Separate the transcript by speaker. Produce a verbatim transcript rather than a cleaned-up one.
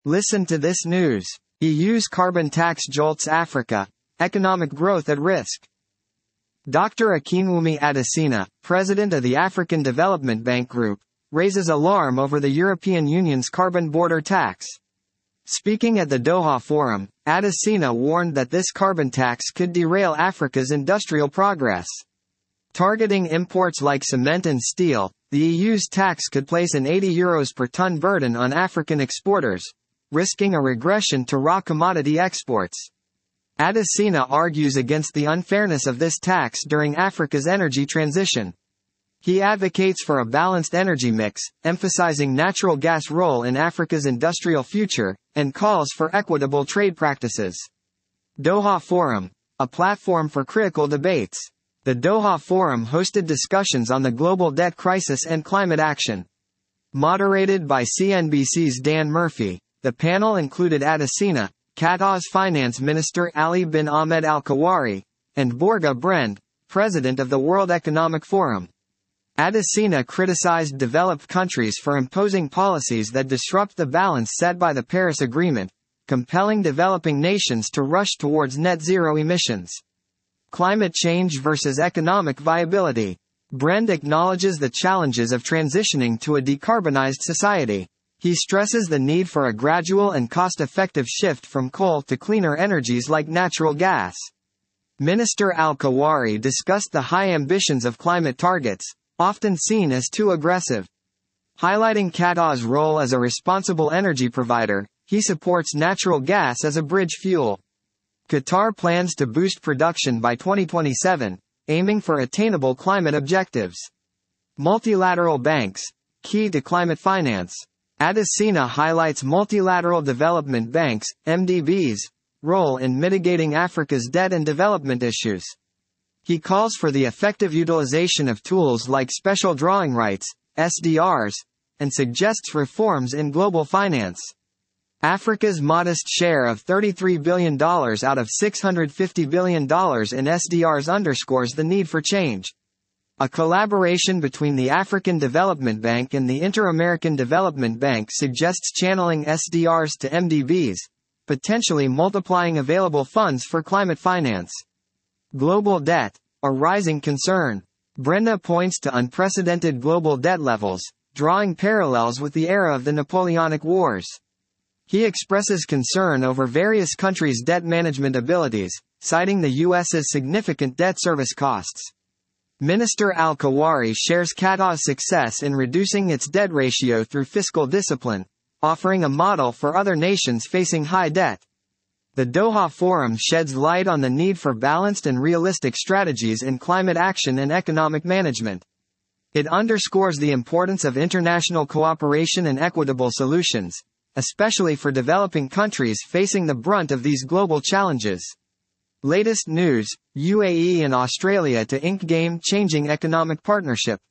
Speaker 1: Listen to this news. E U's carbon tax jolts Africa. Economic growth at risk. Doctor Akinwumi Adesina, president of the African Development Bank Group, raises alarm over the European Union's carbon border tax. Speaking at the Doha Forum, Adesina warned that this carbon tax could derail Africa's industrial progress. Targeting imports like cement and steel, the E U's tax could place an eighty euros per ton burden on African exporters, risking a regression to raw commodity exports. Adesina argues against the unfairness of this tax during Africa's energy transition. He advocates for a balanced energy mix, emphasizing natural gas' role in Africa's industrial future, and calls for equitable trade practices. Doha Forum, a platform for critical debates. The Doha Forum hosted discussions on the global debt crisis and climate action. Moderated by C N B C's Dan Murphy, the panel included Adesina, Qatar's Finance Minister Ali bin Ahmed Al Kawari, and Borge Brende, president of the World Economic Forum. Adesina criticized developed countries for imposing policies that disrupt the balance set by the Paris Agreement, compelling developing nations to rush towards net zero emissions. Climate change versus economic viability. Brende acknowledges the challenges of transitioning to a decarbonized society. He stresses the need for a gradual and cost-effective shift from coal to cleaner energies like natural gas. Minister Al-Kawari discussed the high ambitions of climate targets, often seen as too aggressive. Highlighting Qatar's role as a responsible energy provider, he supports natural gas as a bridge fuel. Qatar plans to boost production by twenty twenty-seven, aiming for attainable climate objectives. Multilateral banks, key to climate finance. Adesina highlights multilateral development banks, M D Bs, role in mitigating Africa's debt and development issues. He calls for the effective utilization of tools like special drawing rights, S D Rs, and suggests reforms in global finance. Africa's modest share of thirty-three billion dollars out of six hundred fifty billion dollars in S D Rs underscores the need for change. A collaboration between the African Development Bank and the Inter-American Development Bank suggests channeling S D Rs to M D Bs, potentially multiplying available funds for climate finance. Global debt, a rising concern. Brende points to unprecedented global debt levels, drawing parallels with the era of the Napoleonic Wars. He expresses concern over various countries' debt management abilities, citing the U S's significant debt service costs. Minister Al-Kawari shares Qatar's success in reducing its debt ratio through fiscal discipline, offering a model for other nations facing high debt. The Doha Forum sheds light on the need for balanced and realistic strategies in climate action and economic management. It underscores the importance of international cooperation and equitable solutions, especially for developing countries facing the brunt of these global challenges. Latest news: U A E and Australia to ink game-changing economic partnership.